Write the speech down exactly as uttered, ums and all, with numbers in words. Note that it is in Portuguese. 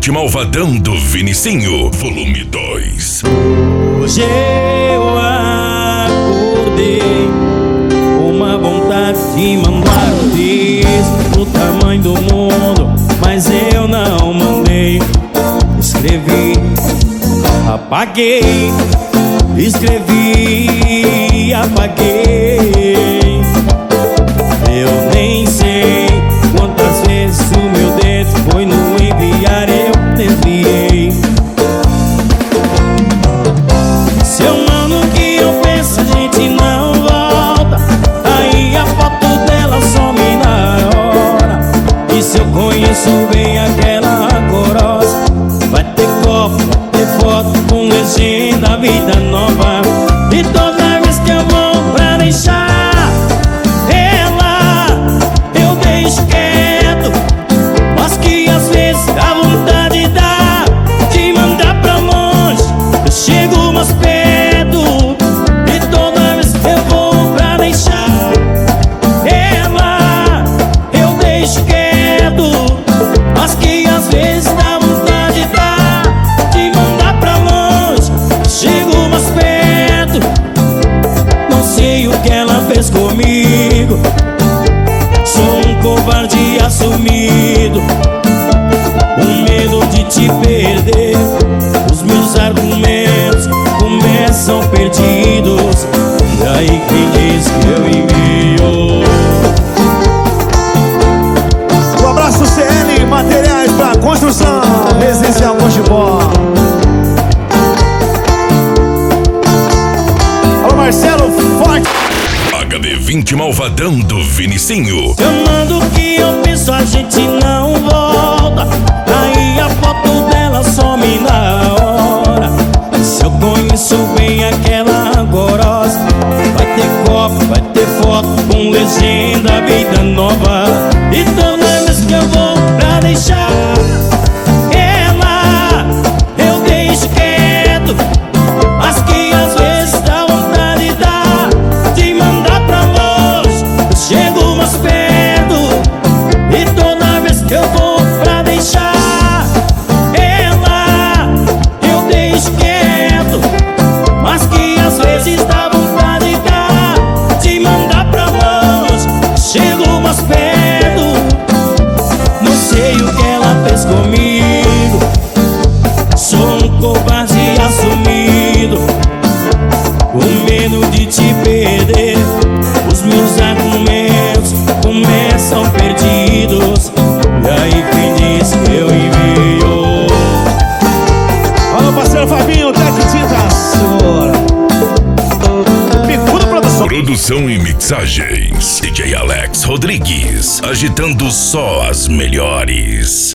vinte Malvadão do Vinicinho, volume dois. Hoje eu acordei com uma vontade de mandar um disco pro tamanho do mundo, mas eu não mandei. Escrevi, apaguei, escrevi, apaguei. Eu nem sei quantas vezes o meu dedo foi no enviar, eu desviei. Se eu mando o que eu penso, a gente não volta. Aí a foto dela some na hora. E se eu conheço bem aquela corosa, vai ter copo, vai ter foto com legenda, vida nova. E toda vez que eu vou pra deixar ela, eu deixo quieto. Mas que às vezes dá vontade dá de mandar pra longe. Eu chego mais perto, e toda vez que eu vou pra deixar ela, eu deixo quieto. Mas que às vezes dá vontade dá de mandar pra longe. Eu chego mais perto, não sei o que ela fez comigo. Sou um covarde assumido, com medo de te perder. Os meus argumentos começam perdidos. E aí quem diz que eu envio? Um abraço C L Materiais pra Construção Residencial Mojibó. Alô Marcelo, forte. H D vinte Malvadão do Vinicinho. Se eu mando o que eu penso, a gente não volta. Aí a foto dela some na hora. Se eu conheço bem aquela gorosa, vai ter copo, vai ter foto com legenda, vida nova. E toda vez que eu vou pra deixar ela, eu deixo quieto. Mas que às vezes dá vontade dá de mandar pra longe. Eu chego mais perto, e toda vez que eu vou pra deixar ela, eu deixo quieto. Mas que às vezes dá vontade dá de mandar pra longe. Eu chego mais perto, não sei o que ela fez comigo. Sou um covarde assumido, com medo de te perder. Os meus argumentos começam perdidos. E aí quem diz que eu envio? Alô parceiro Fabinho, Tec Tintas, senhora. Bicuda Produção. Produção e mixagens D J Alex Rodrigues, agitando só as melhores.